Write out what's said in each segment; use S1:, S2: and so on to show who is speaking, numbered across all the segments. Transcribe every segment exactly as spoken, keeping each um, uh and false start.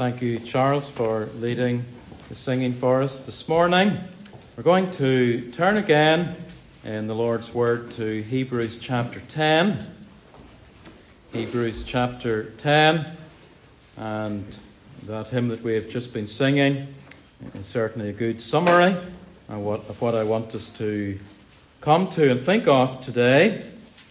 S1: Thank you, Charles, for leading the singing for us this morning. We're going to turn again in the Lord's Word to Hebrews chapter ten. Hebrews chapter ten, and that hymn that we have just been singing is certainly a good summary of what, of what I want us to come to and think of today.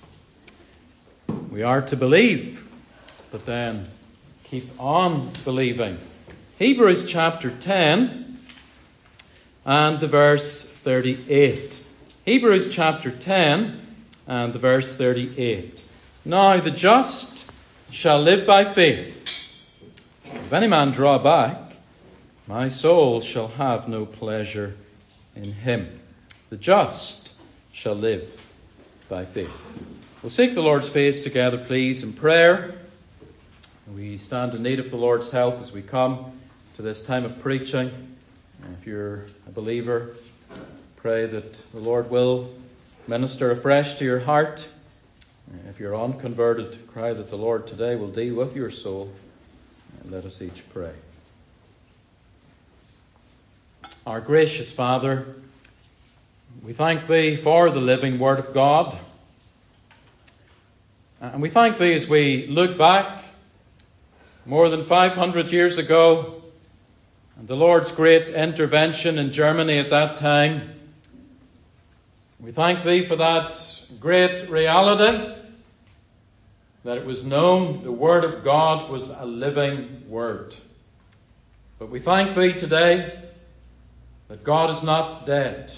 S1: We are to believe, but then keep on believing. Hebrews chapter ten and the verse thirty-eight. Hebrews chapter ten and the verse thirty-eight. Now the just shall live by faith. If any man draw back, my soul shall have no pleasure in him. The just shall live by faith. We'll seek the Lord's face together, please, in prayer. We stand in need of the Lord's help as we come to this time of preaching. If you're a believer, pray that the Lord will minister afresh to your heart. If you're unconverted, cry that the Lord today will deal with your soul. And let us each pray. Our gracious Father, we thank Thee for the living Word of God. And we thank Thee as we look back more than five hundred years ago, and the Lord's great intervention in Germany at that time. We thank Thee for that great reality, that it was known the Word of God was a living Word. But we thank Thee today that God is not dead.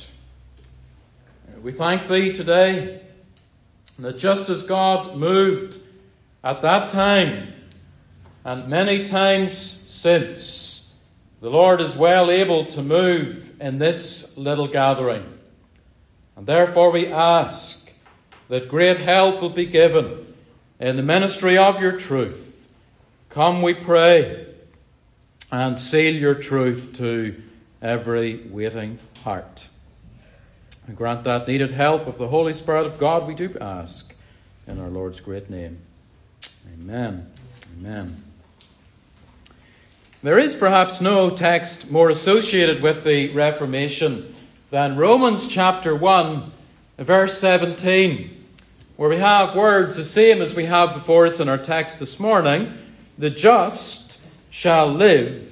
S1: We thank Thee today that just as God moved at that time, and many times since, the Lord is well able to move in this little gathering. And therefore we ask that great help will be given in the ministry of your truth. Come, we pray, and seal your truth to every waiting heart. And grant that needed help of the Holy Spirit of God, we do ask, in our Lord's great name. Amen. Amen. There is perhaps no text more associated with the Reformation than Romans chapter one, verse seventeen, where we have words the same as we have before us in our text this morning. The just shall live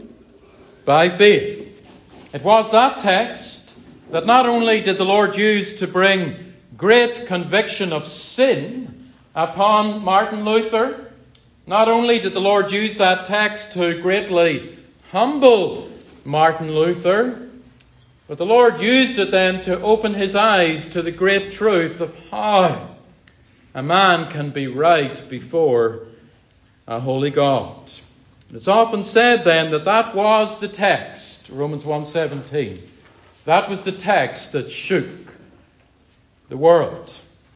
S1: by faith. It was that text that not only did the Lord use to bring great conviction of sin upon Martin Luther, not only did the Lord use that text to greatly humble Martin Luther, but the Lord used it then to open his eyes to the great truth of how a man can be right before a holy God. It's often said then that that was the text, Romans one seventeen. That was the text that shook the world.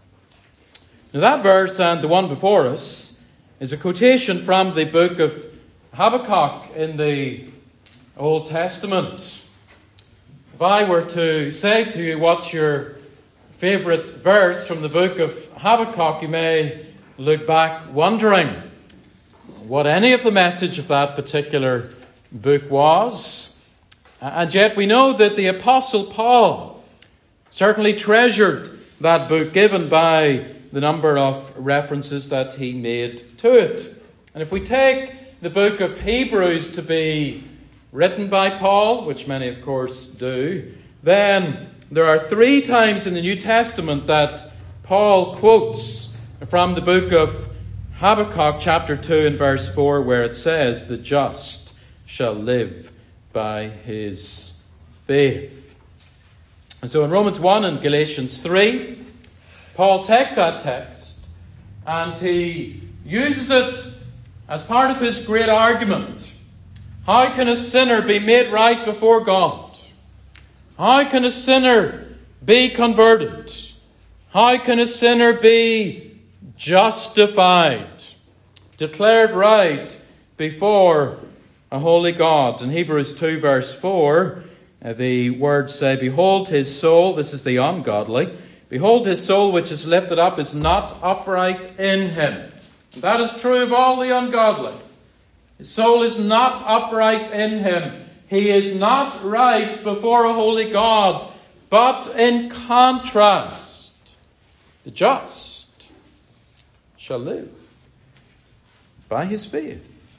S1: Now that verse and the one before us is a quotation from the book of Habakkuk in the Old Testament. If I were to say to you what's your favourite verse from the book of Habakkuk, you may look back wondering what any of the message of that particular book was. And yet we know that the Apostle Paul certainly treasured that book, given by the number of references that he made to it. And if we take the book of Hebrews to be written by Paul, which many of course do, then there are three times in the New Testament that Paul quotes from the book of Habakkuk chapter two and verse four, where it says, the just shall live by his faith. And so in Romans one and Galatians three, Paul takes that text and he uses it as part of his great argument. How can a sinner be made right before God? How can a sinner be converted? How can a sinner be justified, declared right before a holy God? In Hebrews two verse four, the words say, behold his soul, this is the ungodly, behold, his soul which is lifted up is not upright in him. And that is true of all the ungodly. His soul is not upright in him. He is not right before a holy God. But in contrast, the just shall live by his faith.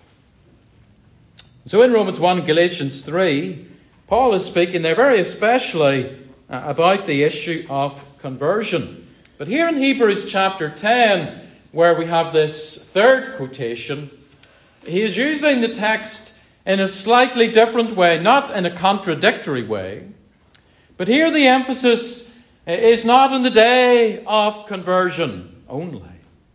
S1: So in Romans one and Galatians three, Paul is speaking there very especially about the issue of conversion. But here in Hebrews chapter ten, where we have this third quotation, he is using the text in a slightly different way, not in a contradictory way. But here the emphasis is not in the day of conversion only.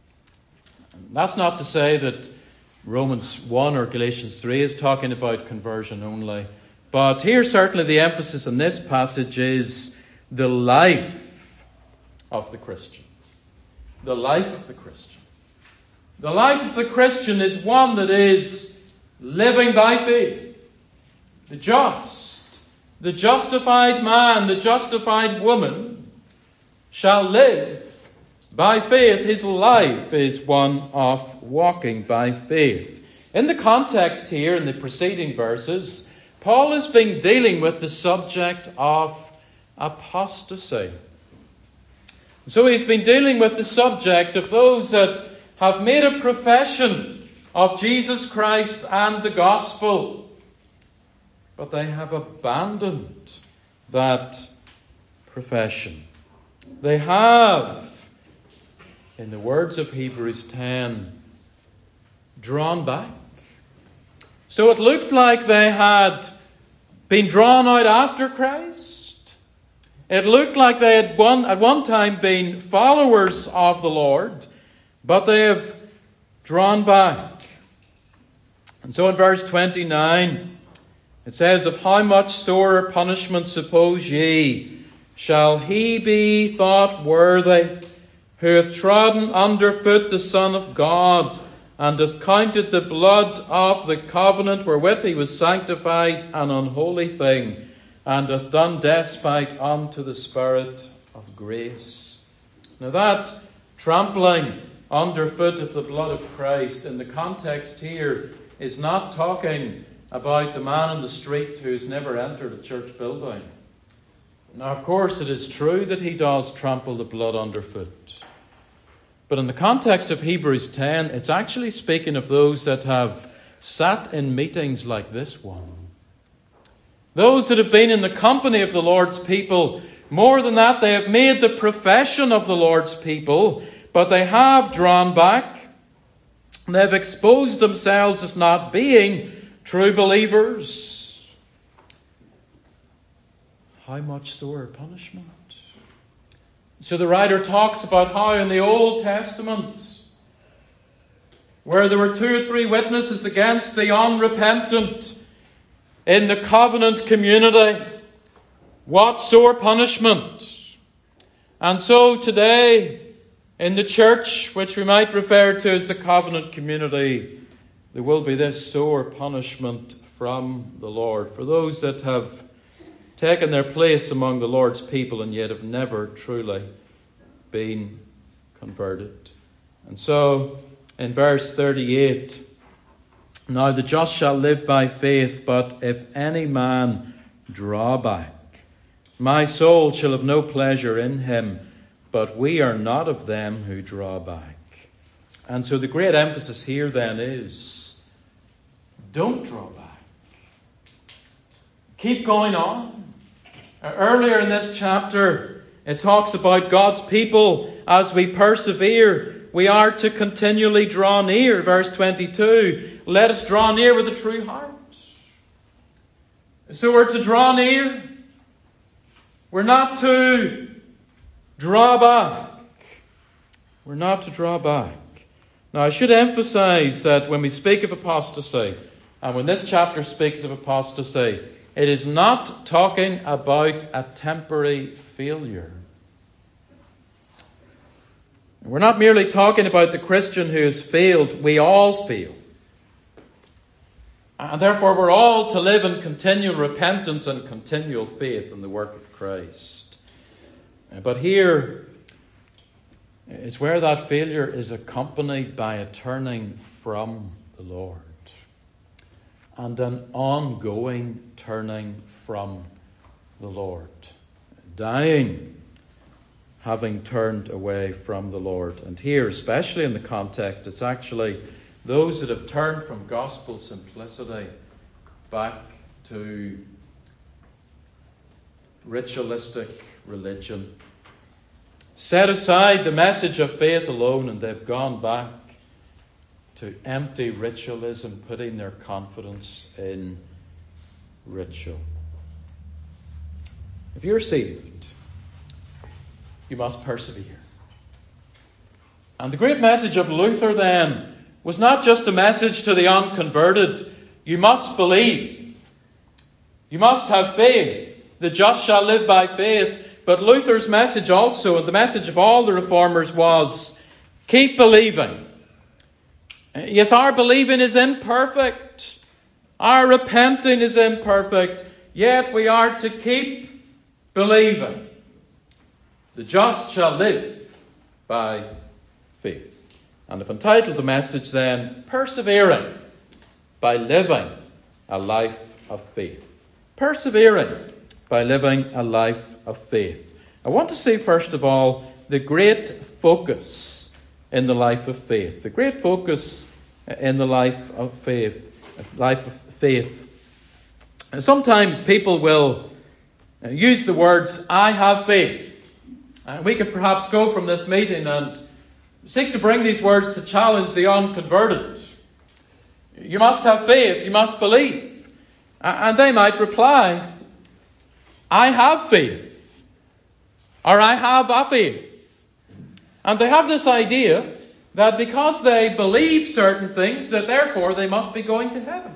S1: That's not to say that Romans one or Galatians three is talking about conversion only. But here certainly the emphasis in this passage is the life of the Christian. The life of the Christian. The life of the Christian is one that is living by faith. The just, the justified man, the justified woman shall live by faith. His life is one of walking by faith. In the context here, in the preceding verses, Paul has been dealing with the subject of apostasy. So he's been dealing with the subject of those that have made a profession of Jesus Christ and the gospel, but they have abandoned that profession. They have, in the words of Hebrews ten, drawn back. So it looked like they had been drawn out after Christ. It looked like they had one, at one time been followers of the Lord, but they have drawn back. And so in verse twenty-nine, it says, "Of how much sorer punishment suppose ye shall he be thought worthy, who hath trodden under foot the Son of God, and hath counted the blood of the covenant wherewith he was sanctified an unholy thing, and hath done despite unto the Spirit of grace." Now that trampling underfoot of the blood of Christ in the context here is not talking about the man in the street who's never entered a church building. Now, of course, it is true that he does trample the blood underfoot. But in the context of Hebrews ten, it's actually speaking of those that have sat in meetings like this one. Those that have been in the company of the Lord's people. More than that, they have made the profession of the Lord's people, but they have drawn back. They have exposed themselves as not being true believers. How much sorer punishment? So the writer talks about how in the Old Testament, where there were two or three witnesses against the unrepentant in the covenant community, what sore punishment. And so today, in the church, which we might refer to as the covenant community, there will be this sore punishment from the Lord for those that have taken their place among the Lord's people and yet have never truly been converted. And so, in verse thirty-eight, "Now the just shall live by faith, but if any man draw back, my soul shall have no pleasure in him, but we are not of them who draw back." And so the great emphasis here then is, don't draw back. Keep going on. Earlier in this chapter, it talks about God's people as we persevere. We are to continually draw near. Verse twenty-two, "Let us draw near with a true heart." So we're to draw near. We're not to draw back. We're not to draw back. Now, I should emphasize that when we speak of apostasy, and when this chapter speaks of apostasy, it is not talking about a temporary failure. We're not merely talking about the Christian who has failed. We all fail. And therefore we're all to live in continual repentance and continual faith in the work of Christ. But here is where that failure is accompanied by a turning from the Lord. and an ongoing turning from the Lord. Dying, having turned away from the Lord. And here, especially in the context, it's actually those that have turned from gospel simplicity back to ritualistic religion, set aside the message of faith alone, and they've gone back to empty ritualism, putting their confidence in ritual. If you're saved, you must persevere. And the great message of Luther then was not just a message to the unconverted. You must believe. You must have faith. The just shall live by faith. But Luther's message also, and the message of all the reformers, was keep believing. Yes, our believing is imperfect. Our repenting is imperfect. Yet we are to keep believing. The just shall live by faith. And I've entitled the message then, Persevering by Living a Life of Faith. Persevering by living a life of faith. I want to see, first of all, the great focus in the life of faith. The great focus in the life of faith. Life of faith. Sometimes people will use the words, I have faith. And we could perhaps go from this meeting and seek to bring these words to challenge the unconverted. You must have faith. You must believe. And they might reply, I have faith. Or I have a faith. And they have this idea that because they believe certain things, that therefore they must be going to heaven.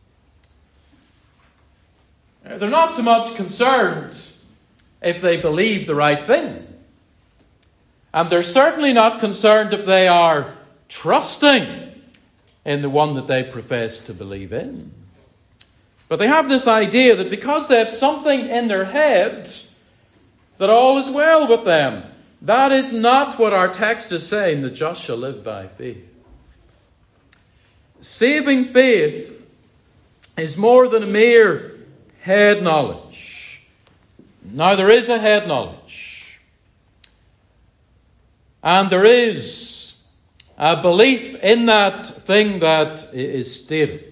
S1: They're not so much concerned if they believe the right thing. And they're certainly not concerned if they are trusting in the one that they profess to believe in. But they have this idea that because they have something in their head, that all is well with them. That is not what our text is saying, the just shall live by faith. Saving faith is more than a mere head knowledge. Now there is a head knowledge. And there is a belief in that thing that is stated.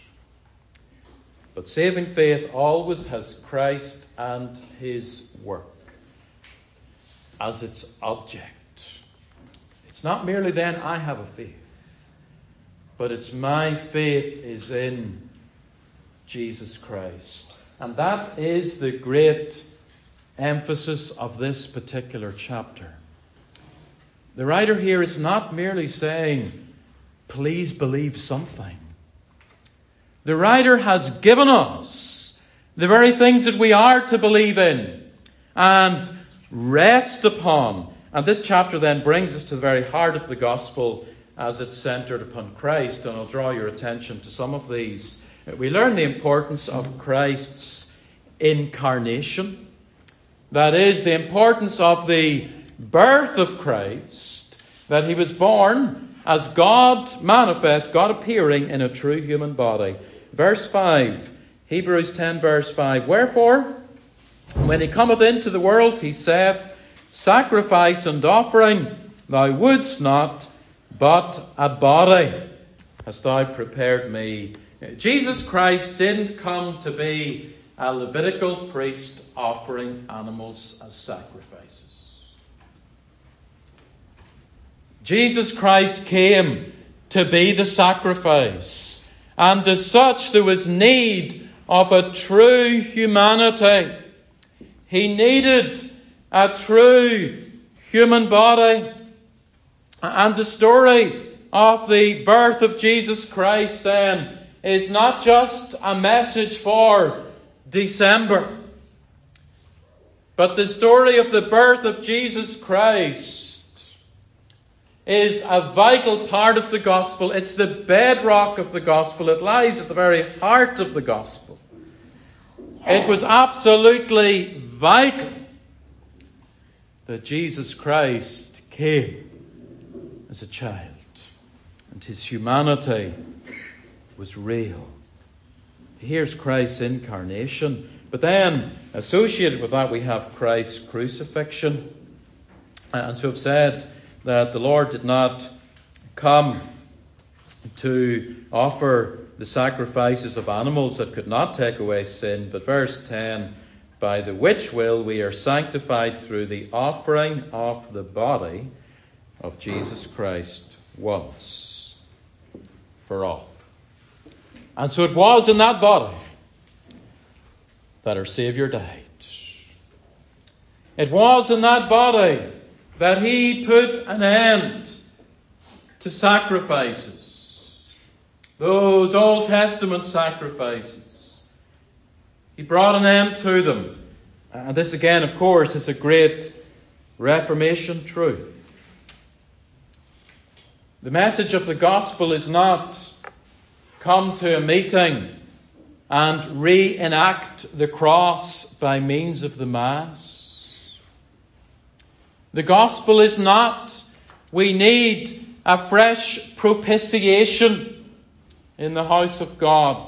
S1: But saving faith always has Christ and his work as its object. It's not merely then, I have a faith, but it's my faith is in Jesus Christ. And that is the great emphasis of this particular chapter. The writer here is not merely saying, please believe something. The writer has given us the very things that we are to believe in and rest upon. And this chapter then brings us to the very heart of the gospel as it's centered upon Christ. And I'll draw your attention to some of these. We learn the importance of Christ's incarnation. That is, the importance of the birth of Christ, that he was born as God manifest, God appearing in a true human body. Verse five, Hebrews ten, verse five. Wherefore, when he cometh into the world, he saith, sacrifice and offering thou wouldst not, but a body hast thou prepared me. Jesus Christ didn't come to be a Levitical priest offering animals as sacrifices. Jesus Christ came to be the sacrifice. And as such, there was need of a true humanity. He needed a true human body. And the story of the birth of Jesus Christ then is not just a message for December, but the story of the birth of Jesus Christ is a vital part of the gospel. It's the bedrock of the gospel. It lies at the very heart of the gospel. It was absolutely vital that Jesus Christ came as a child, and his humanity was real. here's Christ's incarnation. But then, associated with that, we have Christ's crucifixion. And so I've said that the Lord did not come to offer the sacrifices of animals that could not take away sin. But verse ten, by the which will we are sanctified through the offering of the body of Jesus Christ once for all. And so it was in that body that our Saviour died. It was in that body that he put an end to sacrifices, those Old Testament sacrifices. He brought an end to them. And this again, of course, is a great Reformation truth. The message of the gospel is not come to a meeting and reenact the cross by means of the Mass. The gospel is not, we need a fresh propitiation in the house of God.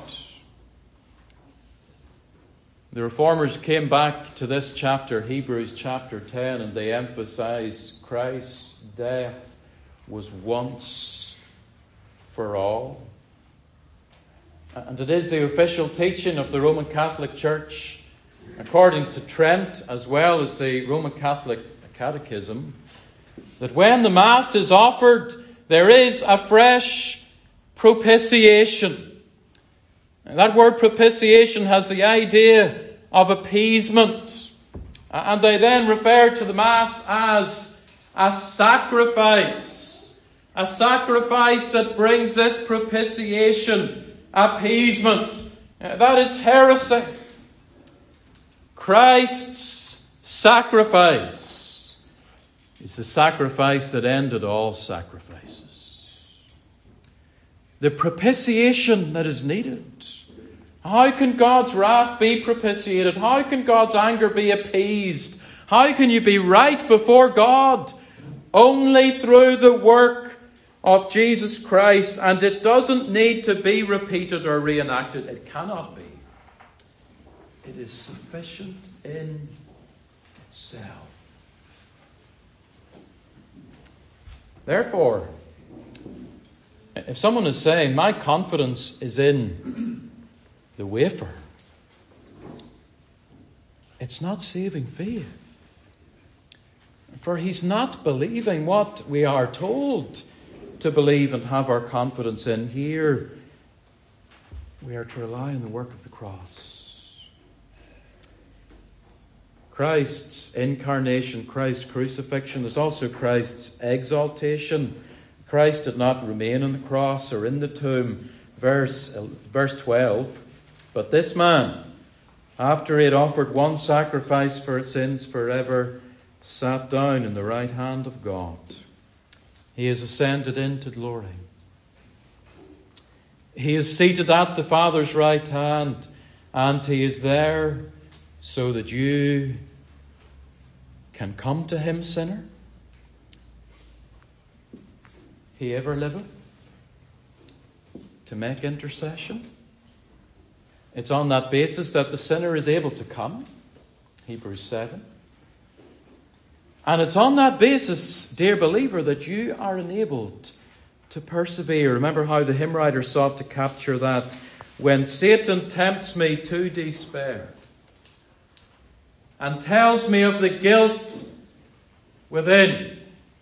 S1: The Reformers came back to this chapter, Hebrews chapter ten, and they emphasize Christ's death was once for all. And it is the official teaching of the Roman Catholic Church, according to Trent, as well as the Roman Catholic Catechism, that when the Mass is offered, there is a fresh propitiation. And that word propitiation has the idea of appeasement. And they then refer to the Mass as a sacrifice. A sacrifice that brings this propitiation, appeasement. That is heresy. Christ's sacrifice is the sacrifice that ended all sacrifices. The propitiation that is needed. How can God's wrath be propitiated? How can God's anger be appeased? How can you be right before God? Only through the work of Jesus Christ. And it doesn't need to be repeated or reenacted. It cannot be. It is sufficient in itself. Therefore, if someone is saying, my confidence is in the wafer, it's not saving faith. For he's not believing what we are told to believe and have our confidence in. Here, we are to rely on the work of the cross. Christ's incarnation, Christ's crucifixion, there's also Christ's exaltation. Christ did not remain on the cross or in the tomb. Verse, verse twelve, but this man, after he had offered one sacrifice for sins forever, sat down in the right hand of God. He is ascended into glory. He is seated at the Father's right hand, and he is there so that you can come to him, sinner. He ever liveth to make intercession. It's on that basis that the sinner is able to come. Hebrews seven. And it's on that basis, dear believer, that you are enabled to persevere. Remember how the hymn writer sought to capture that. When Satan tempts me to despair and tells me of the guilt within,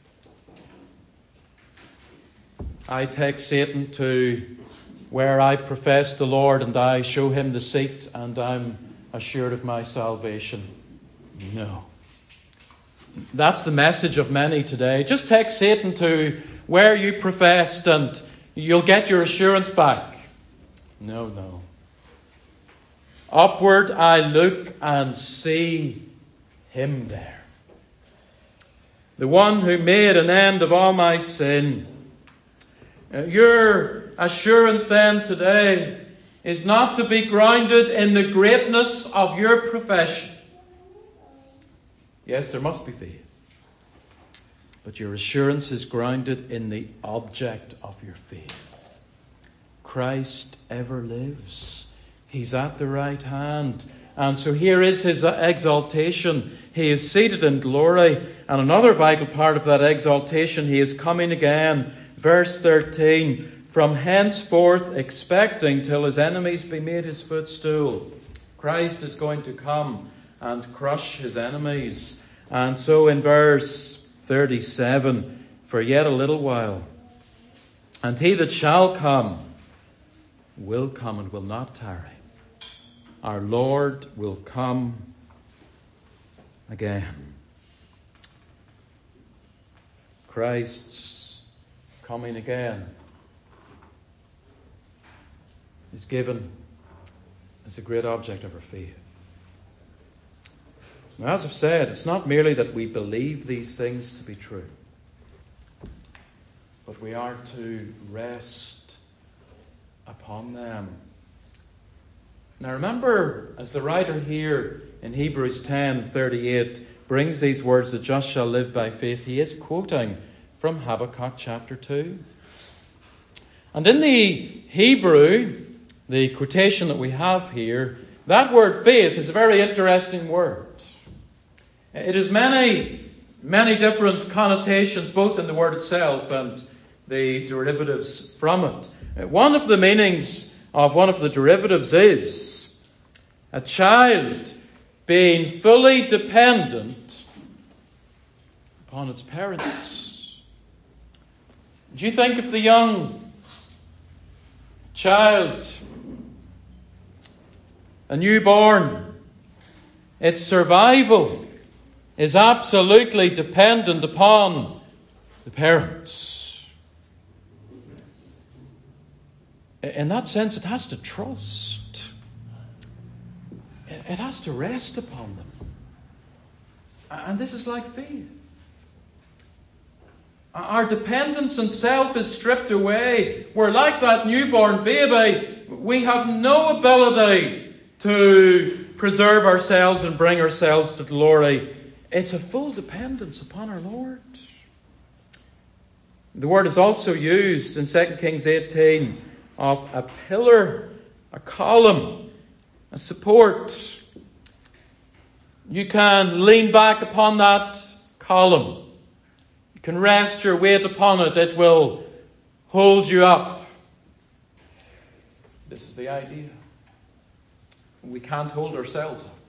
S1: I take Satan to where I profess the Lord and I show him the seat and I'm assured of my salvation. No. That's the message of many today. Just take Satan to where you professed and you'll get your assurance back. No, no. Upward I look and see him there. The one who made an end of all my sin. Your assurance then today is not to be grounded in the greatness of your profession. Yes, there must be faith. But your assurance is grounded in the object of your faith. Christ ever lives. He's at the right hand. And so here is his exaltation. He is seated in glory. And another vital part of that exaltation, he is coming again. Verse thirteen, from henceforth expecting till his enemies be made his footstool. Christ is going to come and crush his enemies. And so in verse thirty-seven, for yet a little while, and he that shall come will come and will not tarry. Our Lord will come again. Christ's coming again is given as a great object of our faith. Now, as I've said, it's not merely that we believe these things to be true, but we are to rest upon them. Now remember, as the writer here in Hebrews ten thirty-eight brings these words, the just shall live by faith, he is quoting from Habakkuk chapter two. And in the Hebrew, the quotation that we have here, that word faith is a very interesting word. It has many, many different connotations, both in the word itself and the derivatives from it. One of the meanings of one of the derivatives is a child being fully dependent upon its parents. Do you think if the young child, a newborn, its survival is absolutely dependent upon the parents? In that sense, it has to trust. It has to rest upon them. And this is like faith. Our dependence on self is stripped away. We're like that newborn baby. We have no ability to preserve ourselves and bring ourselves to glory. It's a full dependence upon our Lord. The word is also used in Second Kings eighteen of a pillar, a column, a support. You can lean back upon that column. You can rest your weight upon it. It will hold you up. This is the idea. We can't hold ourselves up.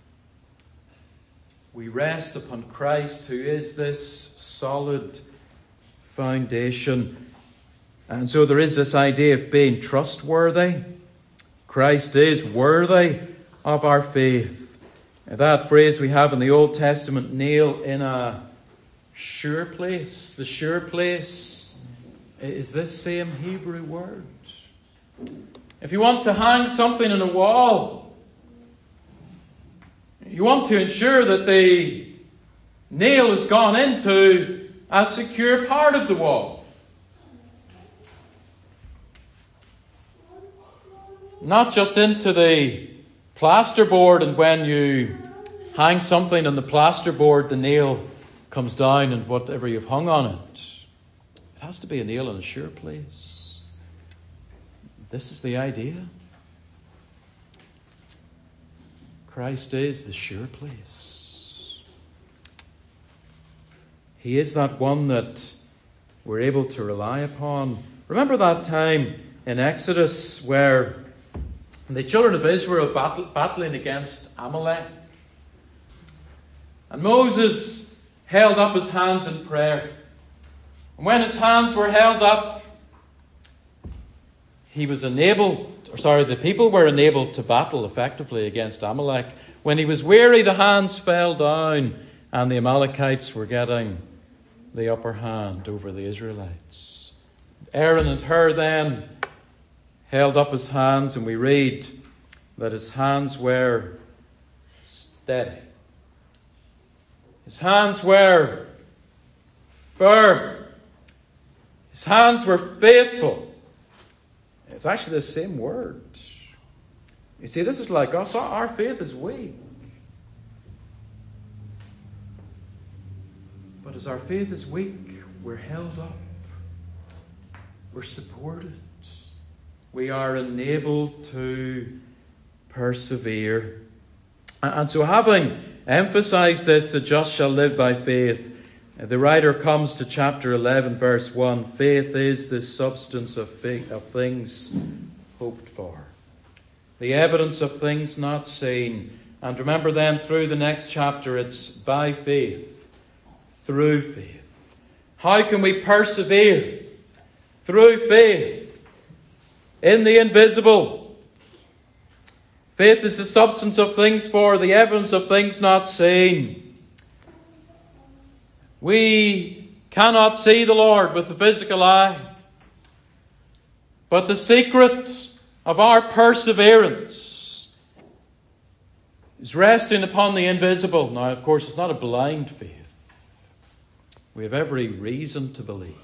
S1: We rest upon Christ, who is this solid foundation. And so there is this idea of being trustworthy. Christ is worthy of our faith. That phrase we have in the Old Testament, nail in a sure place. The sure place is this same Hebrew word. If you want to hang something on a wall, you want to ensure that the nail has gone into a secure part of the wall. Not just into the plasterboard, and when you hang something on the plasterboard, the nail comes down and whatever you've hung on it. It has to be a nail in a sure place. This is the idea. Christ is the sure place. He is that one that we're able to rely upon. Remember that time in Exodus where the children of Israel battle, battling against Amalek. And Moses held up his hands in prayer. And when his hands were held up, he was enabled, or sorry, the people were enabled to battle effectively against Amalek. When he was weary, the hands fell down, and the Amalekites were getting the upper hand over the Israelites. Aaron and Hur then held up his hands, and we read that his hands were steady. His hands were firm. His hands were faithful. It's actually the same word. You see, this is like us. Our faith is weak. But as our faith is weak, we're held up. We're supported. We are enabled to persevere. And so, having emphasized this, the just shall live by faith, the writer comes to chapter eleven, verse one. Faith is the substance of, faith, of things hoped for, the evidence of things not seen. And remember then, through the next chapter, it's by faith, through faith. How can we persevere? Through faith in the invisible. Faith is the substance of things for, the evidence of things not seen. We cannot see the Lord with the physical eye, but the secret of our perseverance is resting upon the invisible. Now, of course, it's not a blind faith. We have every reason to believe.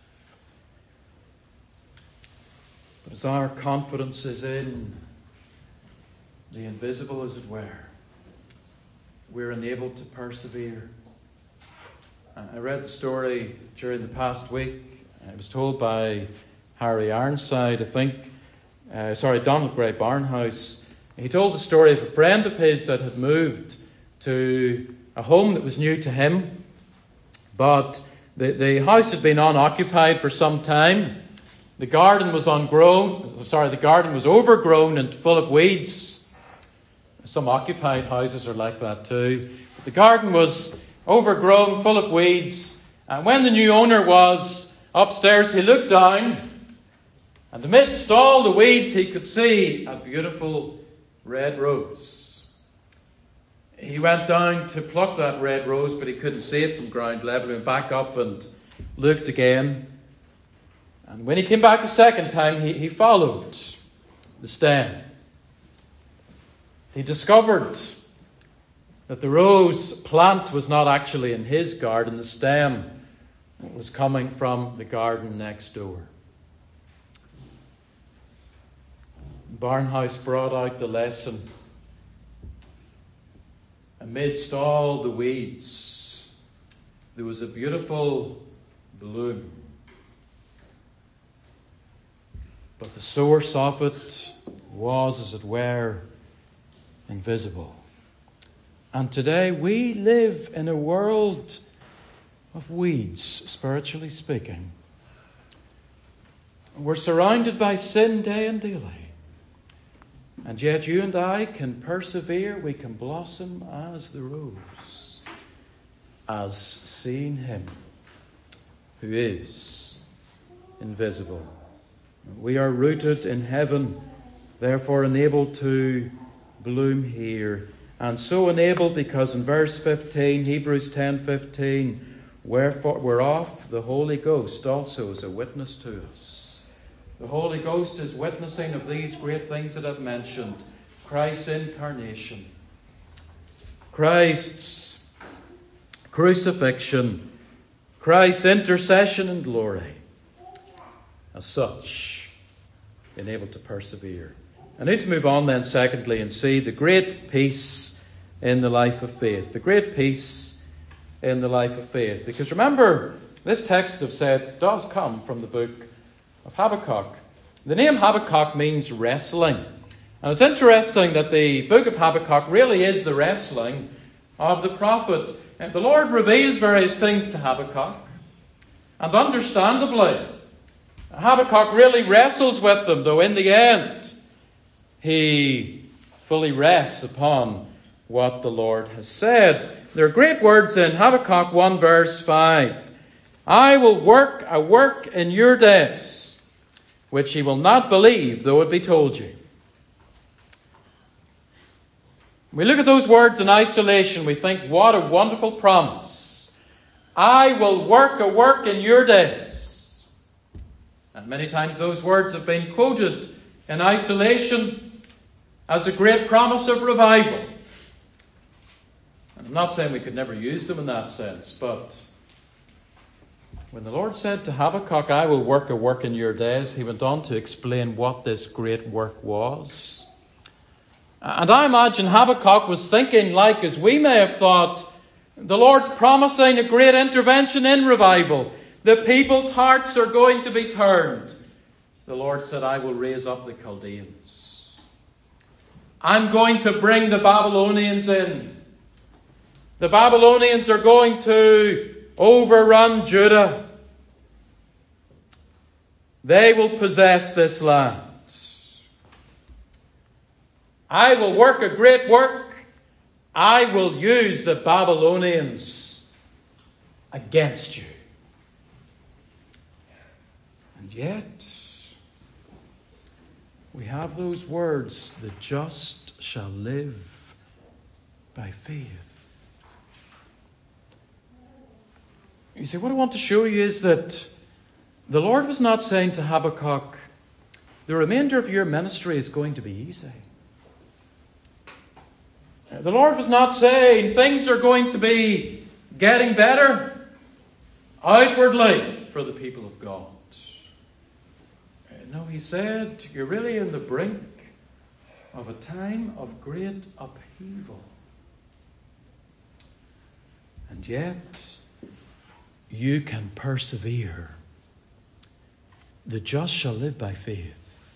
S1: But as our confidence is in the invisible, as it were, we're enabled to persevere. I read the story during the past week. It was told by Harry Ironside, I think. Uh, sorry, Donald Gray Barnhouse. He told the story of a friend of his that had moved to a home that was new to him. But the, the house had been unoccupied for some time. The garden was ungrown. Sorry, the garden was overgrown and full of weeds. Some occupied houses are like that too. The garden was overgrown, full of weeds. And when the new owner was upstairs, he looked down, and amidst all the weeds he could see a beautiful red rose. He went down to pluck that red rose, but he couldn't see it from ground level. He went back up and looked again. And when he came back a second time, he, he followed the stem. He discovered that the rose plant was not actually in his garden. The stem was coming from the garden next door. Barnhouse brought out the lesson. Amidst all the weeds, there was a beautiful bloom. But the source of it was, as it were, invisible. And today we live in a world of weeds, spiritually speaking. We're surrounded by sin day and daily. And yet you and I can persevere. We can blossom as the rose, as seeing Him who is invisible. We are rooted in heaven, therefore enabled to bloom here. And so enabled because in verse fifteen, Hebrews ten fifteen, wherefore whereof the Holy Ghost also is a witness to us. The Holy Ghost is witnessing of these great things that I've mentioned. Christ's incarnation, Christ's crucifixion, Christ's intercession and glory. As such, enabled to persevere. I need to move on then, secondly, and see the great peace in the life of faith. The great peace in the life of faith. Because remember, this text, as I've said, does come from the book of Habakkuk. The name Habakkuk means wrestling. And it's interesting that the book of Habakkuk really is the wrestling of the prophet. And the Lord reveals various things to Habakkuk. And understandably, Habakkuk really wrestles with them, though in the end, he fully rests upon what the Lord has said. There are great words in Habakkuk one verse five. I will work a work in your days, which ye will not believe, though it be told you. We look at those words in isolation, we think, what a wonderful promise. I will work a work in your days. And many times those words have been quoted in isolation as a great promise of revival. And I'm not saying we could never use them in that sense, but when the Lord said to Habakkuk, I will work a work in your days, he went on to explain what this great work was. And I imagine Habakkuk was thinking, like as we may have thought, the Lord's promising a great intervention in revival. The people's hearts are going to be turned. The Lord said, I will raise up the Chaldeans. I'm going to bring the Babylonians in. The Babylonians are going to overrun Judah. They will possess this land. I will work a great work. I will use the Babylonians against you. And yet, we have those words, the just shall live by faith. You see, what I want to show you is that the Lord was not saying to Habakkuk, the remainder of your ministry is going to be easy. The Lord was not saying things are going to be getting better outwardly for the people of God. No, he said, you're really in the brink of a time of great upheaval. And yet, you can persevere. The just shall live by faith.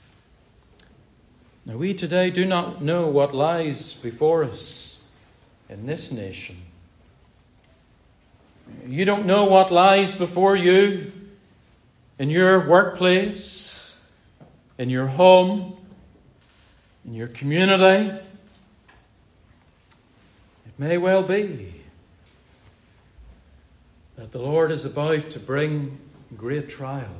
S1: Now, we today do not know what lies before us in this nation. You don't know what lies before you in your workplace, in your home, in your community. It may well be that the Lord is about to bring great trial.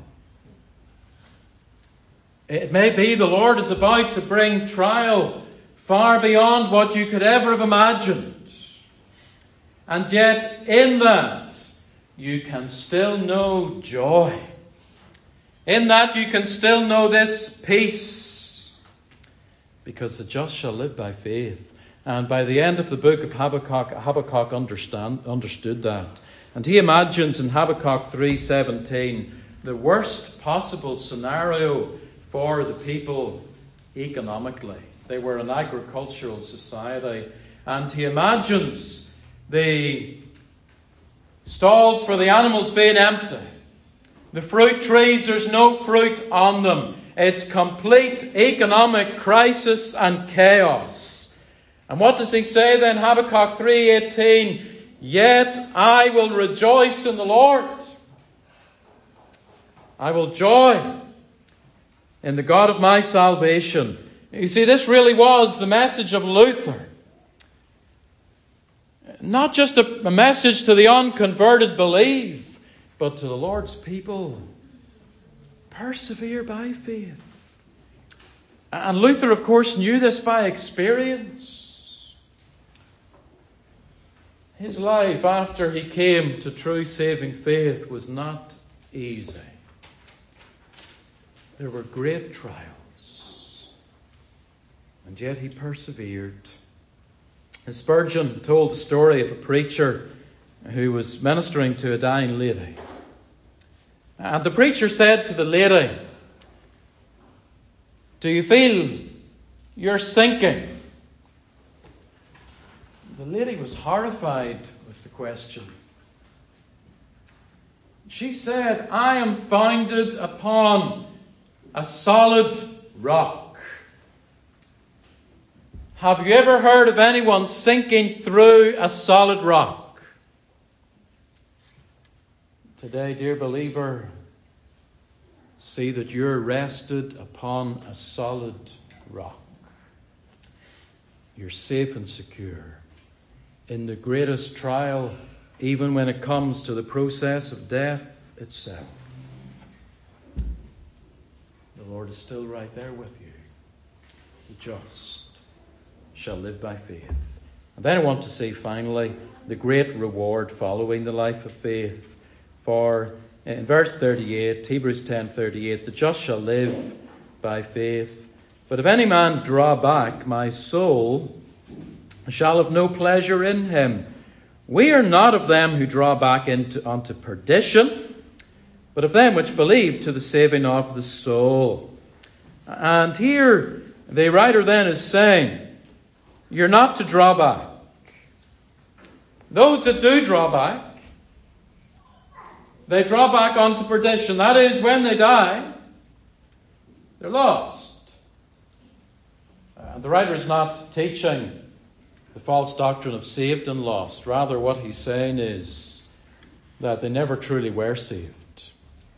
S1: It may be the Lord is about to bring trial far beyond what you could ever have imagined. And yet, in that, you can still know joy. In that, you can still know this peace. Because the just shall live by faith. And by the end of the book of Habakkuk, Habakkuk understand, understood that. And he imagines in Habakkuk three seventeen the worst possible scenario for the people economically. They were an agricultural society. And he imagines the stalls for the animals being empty. The fruit trees, there's no fruit on them. It's complete economic crisis and chaos. And what does he say then? Habakkuk three eighteen, yet I will rejoice in the Lord. I will joy in the God of my salvation. You see, this really was the message of Luther. Not just a, a message to the unconverted believe, but to the Lord's people. Persevere by faith. And Luther, of course, knew this by experience. His life after he came to true saving faith was not easy. There were great trials. And yet he persevered. And Spurgeon told the story of a preacher who was ministering to a dying lady. And the preacher said to the lady, do you feel you're sinking? The lady was horrified with the question. She said, I am founded upon a solid rock. Have you ever heard of anyone sinking through a solid rock? Today, dear believer, see that you're rested upon a solid rock. You're safe and secure. In the greatest trial, even when it comes to the process of death itself, the Lord is still right there with you. The just shall live by faith. And then I want to say finally the great reward following the life of faith. For in verse thirty-eight, Hebrews ten thirty-eight, the just shall live by faith. But if any man draw back, my soul shall have no pleasure in him. We are not of them who draw back into unto perdition, but of them which believe to the saving of the soul. And here the writer then is saying, you're not to draw back. Those that do draw back, they draw back unto perdition. That is, when they die, they're lost. And And the writer is not teaching the false doctrine of saved and lost. Rather, what he's saying is that they never truly were saved.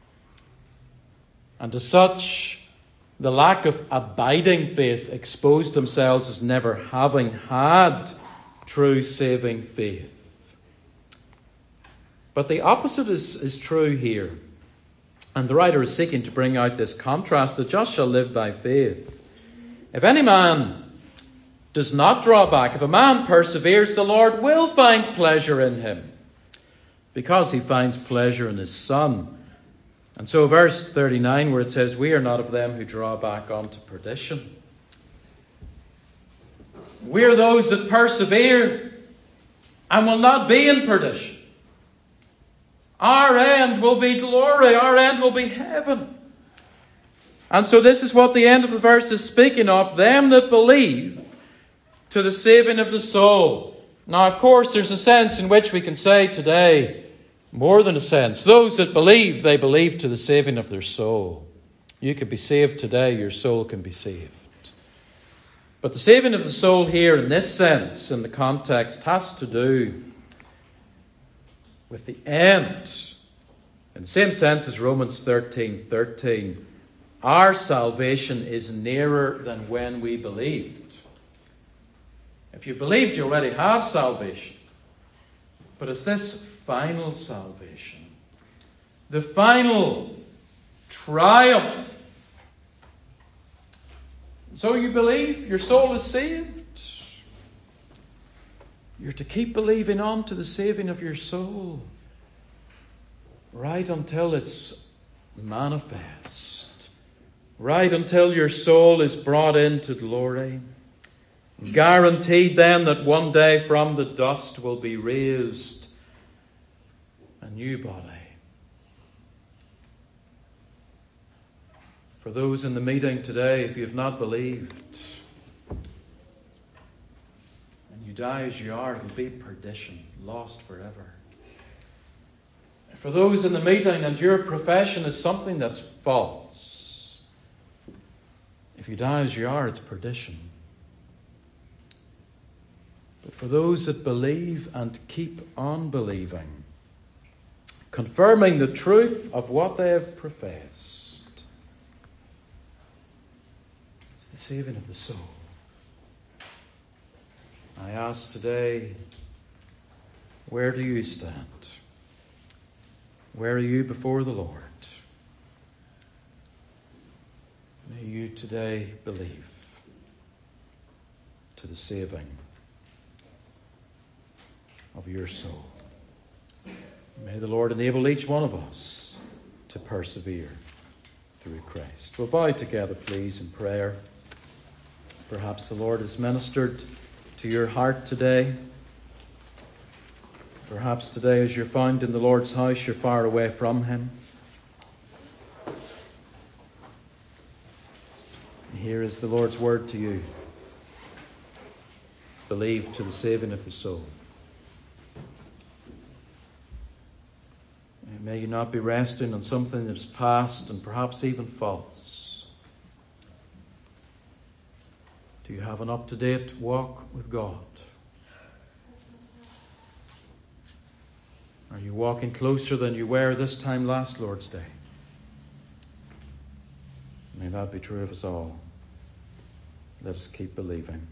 S1: And as such, the lack of abiding faith exposed themselves as never having had true saving faith. But the opposite is, is true here. And the writer is seeking to bring out this contrast. The just shall live by faith. If any man does not draw back, if a man perseveres, the Lord will find pleasure in him, because he finds pleasure in his Son. And so verse thirty-nine, where it says, we are not of them who draw back unto perdition. We are those that persevere and will not be in perdition. Our end will be glory. Our end will be heaven. And so this is what the end of the verse is speaking of. Them that believe to the saving of the soul. Now, of course, there's a sense in which we can say today, more than a sense, those that believe, they believe to the saving of their soul. You could be saved today. Your soul can be saved. But the saving of the soul here, in this sense, in the context, has to do with the end. In the same sense as Romans thirteen thirteen, our salvation is nearer than when we believed. If you believed, you already have salvation. But it's this final salvation, the final triumph. So you believe, your soul is saved. You're to keep believing on to the saving of your soul, right until it's manifest, right until your soul is brought into glory. Guaranteed then that one day from the dust will be raised a new body. For those in the meeting today, if you have not believed, and you die as you are, it'll be perdition, lost forever. For those in the meeting and your profession is something that's false, if you die as you are, it's perdition. But for those that believe and keep on believing, confirming the truth of what they have professed, it's the saving of the soul. I ask today, where do you stand? Where are you before the Lord? May you today believe to the saving of your soul. May the Lord enable each one of us to persevere through Christ. We'll bow together, please, in prayer. Perhaps the Lord has ministered to your heart today. Perhaps today, as you're found in the Lord's house, you're far away from Him. And here is the Lord's word to you. Believe to the saving of the soul. May you not be resting on something that is past and perhaps even false. Do you have an up-to-date walk with God? Are you walking closer than you were this time last Lord's Day? May that be true of us all. Let us keep believing.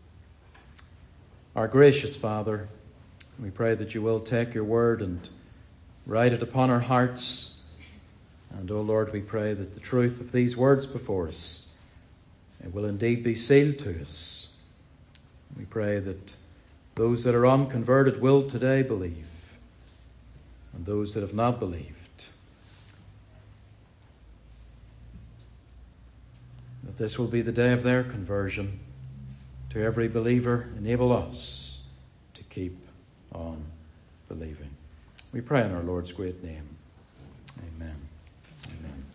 S1: Our gracious Father, we pray that you will take your word and write it upon our hearts. And, O Lord, we pray that the truth of these words before us, it will indeed be sealed to us. We pray that those that are unconverted will today believe, and those that have not believed, that this will be the day of their conversion. To every believer, enable us to keep on believing. We pray in our Lord's great name. Amen. Amen.